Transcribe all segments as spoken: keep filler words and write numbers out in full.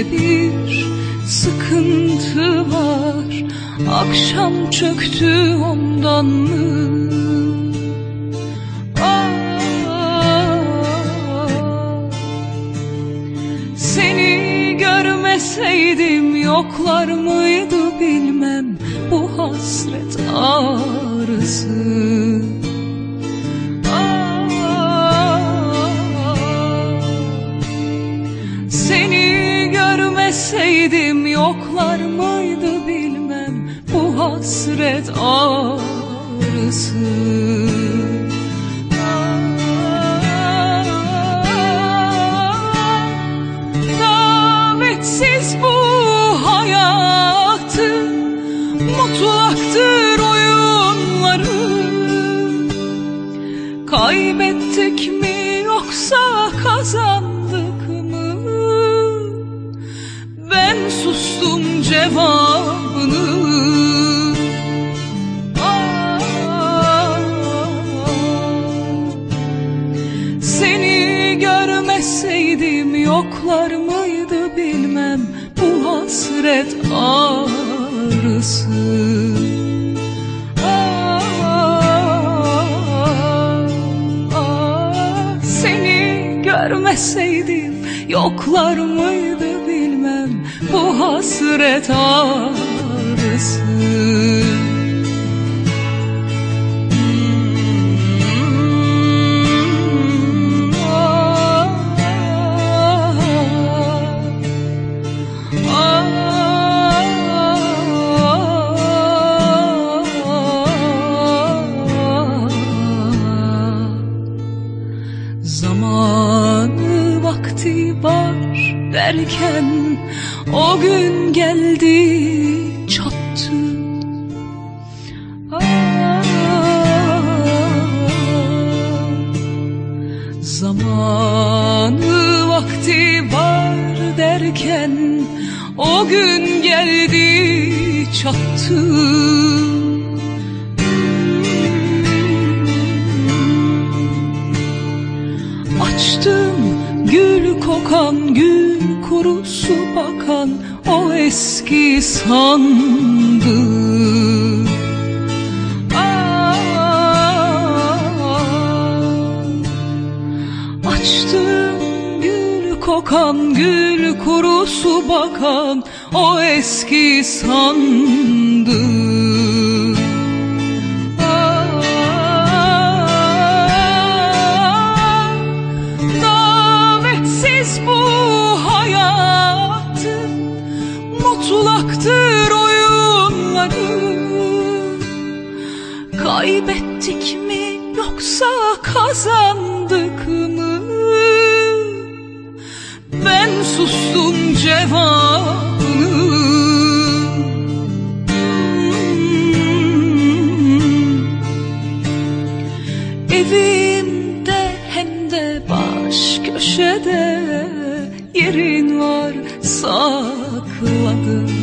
içimde bir sıkıntı var. Akşam çöktü ondan mı? Seni görmeseydim yoklar mıydı bilmem bu hasret ağrısı. Seni görmeseydim yoklar mıydı bilmem bu hasret ağrısı. Davetsiz bu hayatı, mutlaktır oyunları. Kaybettik mi yoksa kazandık mı? Ben sustum cevabını. Seni görmeseydim yoklar mıydı bilmem bu hasret ağrısı. Seni görmeseydim yoklar mıydı bilmem bu hasret ağrısı. Zamanı vakti var derken o gün geldi çattı. Ah, zamanı vakti var derken o gün geldi çattı. Açtım gül kokan, gül kurusu bakan o eski sandık. Açtım gül kokan, gül kurusu bakan o eski sandık. Mutlaktır oyunları. Kaybettik mi yoksa kazandık mı? Ben sustum cevabını. Evimde hem de baş köşede yerin var sakladım.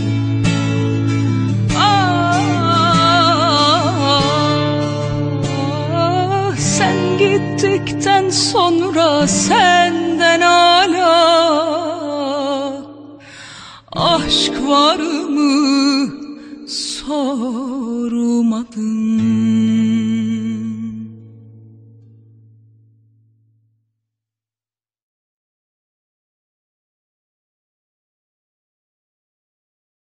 Ah, sen gittikten sonra sen